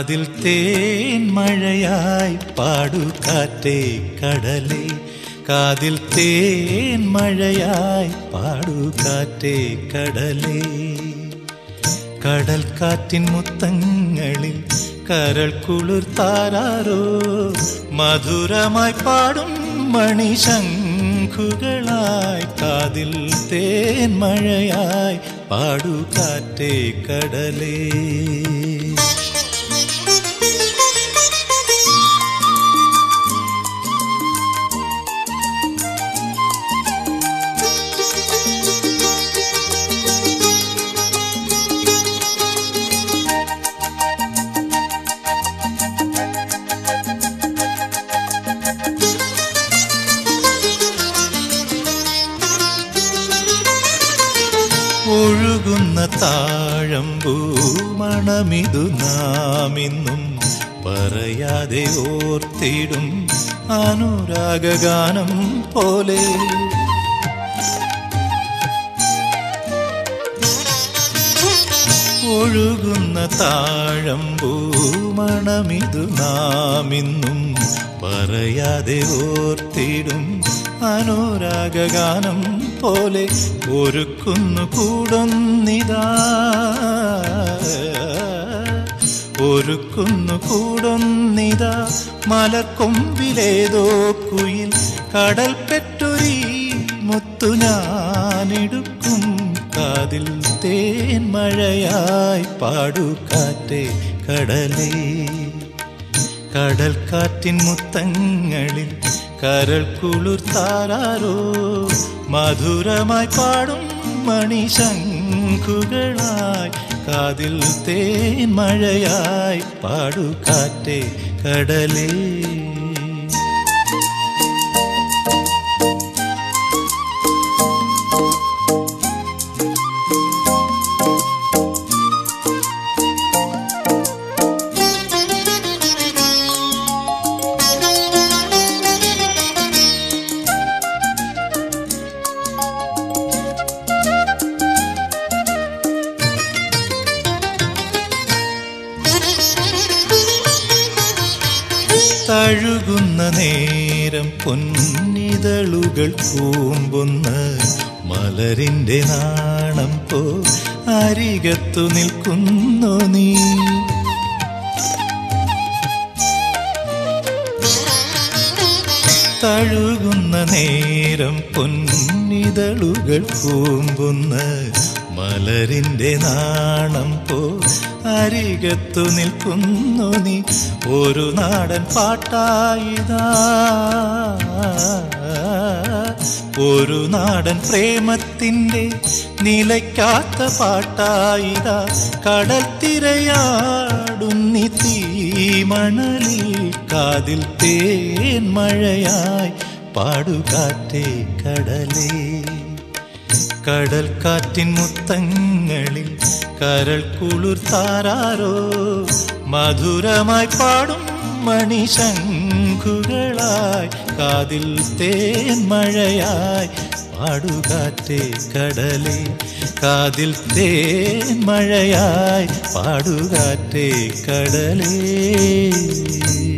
കാതിൽ തേൻ മഴയായി പാടു കാറ്റേ കടലേ, കാതിൽ തേൻ മഴയായി പാടു കാറ്റേ കടലേ. കടൽ കാറ്റിൻ മുത്തങ്ങളിൽ കരൾ കുളിർത്താരോ, മധുരമായി പാടും മണിശംഖുകളായി കാതിൽ തേൻ മഴയായി പാടു കാറ്റേ കടലേ. ഒഴുകുന്ന താഴമ്പൂ മണമിതു നാമിന്നും പറയാതെ ഓർത്തിടും അനുരാഗഗാനം പോലെ. ഒഴുകുന്ന താഴമ്പൂ മണമിതു നാമിന്നും പറയാതെ ഓർത്തിടും അനുരാഗഗാനം പോലെ. ഒരുക്കുന്നു കൂടൊന്നിതാ, ഒരുക്കുന്നു കൂടൊന്നിതാ, മലക്കൊമ്പിലേതോ കുയിൽ കടൽ പെറ്റൊരീ മുത്തു ഞാനെടുക്കും. കാതിൽ തേൻ മഴയായി പാടു കാറ്റേ കടലേ, കടൽ കാറ്റിൻ മുത്തങ്ങളിൽ കരൾ കുളിർത്താരോ, മധുരമായി പാടും മണിശംഖുകളായി കാതിൽ തേൻ മഴയായി പാടു കാറ്റേ കടലേ. തഴുകുന്ന നേരം പൊന്നിതളുകൾ കൂമ്പുന്ന മലരിന്റെ നാണം പോ അരികത്തു നിൽക്കുന്നു നീ. തഴുകുന്ന നേരം പൊന്നിതളുകൾ കൂമ്പുന്ന മലരിന്റെ നാണം പോ അരികത്തു നിൽക്കുന്നു നീ. ഒരു നാടൻ പാട്ടായിതാ, ഒരു നാടൻ പ്രേമത്തിൻ്റെ നിലയ്ക്കാത്ത പാട്ടായിതാ. കടൽ തിരയാടുന്നി തീമണലിൽ കാതിൽ തേൻ മഴയായി പാടുകാറ്റേ കടലേ, കടൽ കാറ്റിൻ മുത്തങ്ങളിൽ കരൾ കുളിർത്താരോ, മധുരമായി പാടും മണിശംഖുകളായി കാതിൽ തേൻ മഴയായി പാടുകാറ്റേ കടലേ, കാതിൽ തേൻ മഴയായി പാടുകാറ്റേ കടലേ.